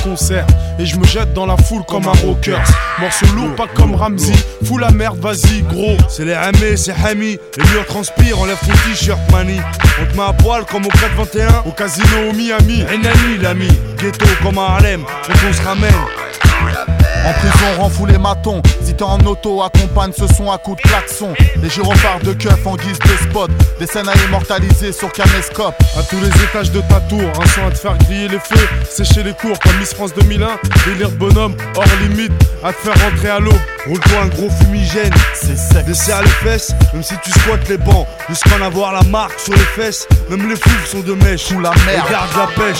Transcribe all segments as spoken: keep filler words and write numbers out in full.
concert. Et je me jette dans la foule comme un rocker. Morceau lourd, pas comme Ramsey. Fous la merde, vas-y, gros. C'est les M E, c'est Hami. Les murs transpirent, enlève ton t-shirt, mani. On te met à poil comme au quatre vingt et un. Au casino au Miami. Renani, l'ami. Ghetto comme à Harlem. Et on se ramène. En prison, rend fou les matons. Si t'es en auto, accompagne ce son à coups de klaxon. Les gyrophares de keuf en guise de spot. Des scènes à immortaliser sur caméscope. À tous les étages de ta tour, un son à te faire griller les feux. Sécher les cours comme Miss France deux mille un. Délire de bonhomme, hors limite. À te faire rentrer à l'eau. Roule-toi un gros fumigène. C'est sec. Desserre les fesses, même si tu squattes les bancs. Jusqu'à en avoir la marque sur les fesses. Même les fous sont de mèche. Sous la merde. Regarde la pêche.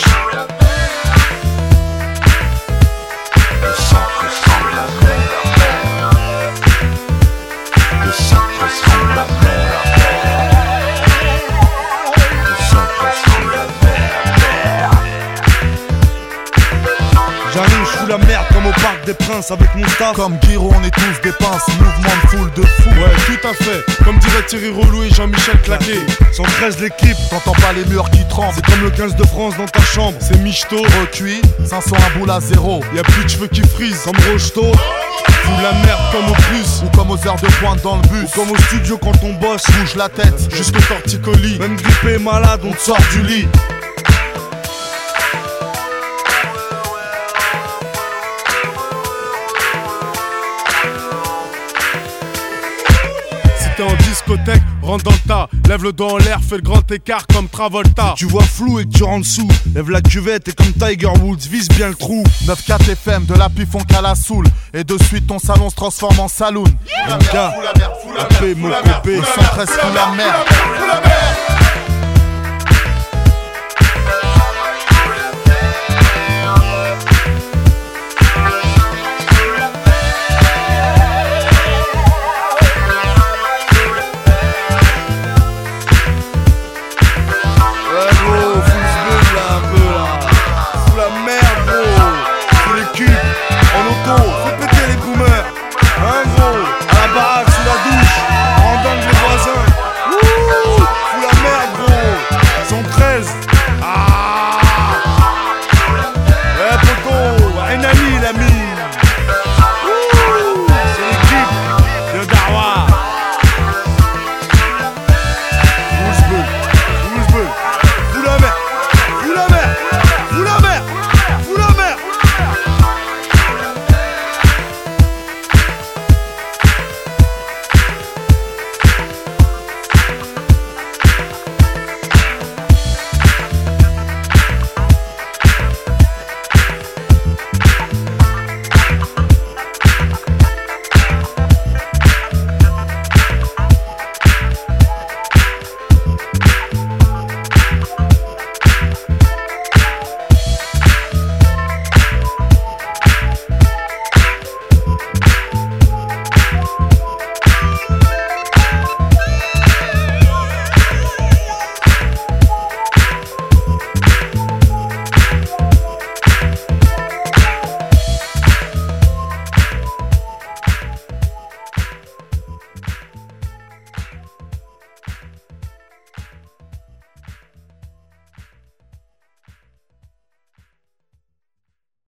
J'arrive, je fous la merde comme au Parc des Princes avec mon staff. Comme Guiro, on est tous des pinces. Mouvement de foule de fou. Ouais, tout à fait. Comme dirait Thierry Roulou et Jean-Michel Claquet. cent treize l'équipe. T'entends pas les murs qui tremblent. C'est comme le quinze de France dans ta chambre. C'est michto. Recuit, cinq cents à boule à zéro. Y'a plus de cheveux qui frisent. Comme Rocheto. Fous la merde comme au plus. Ou comme aux heures de pointe dans le bus. Ou comme au studio quand on bosse. Bouge la tête. Jusqu'au torticolis. Même grippé et malade, on te sort du lit. T'es en discothèque, rentre dans le tas. Lève le doigt en l'air, fais le grand écart comme Travolta. Tu vois flou et que tu rentres sous. Lève la cuvette et comme Tiger Woods, vise bien le trou. neuf quatre F M, de la pifon qu'à la soule. Et de suite ton salon se transforme en saloon. M K, A P, mon copé. cent treize fout la merde.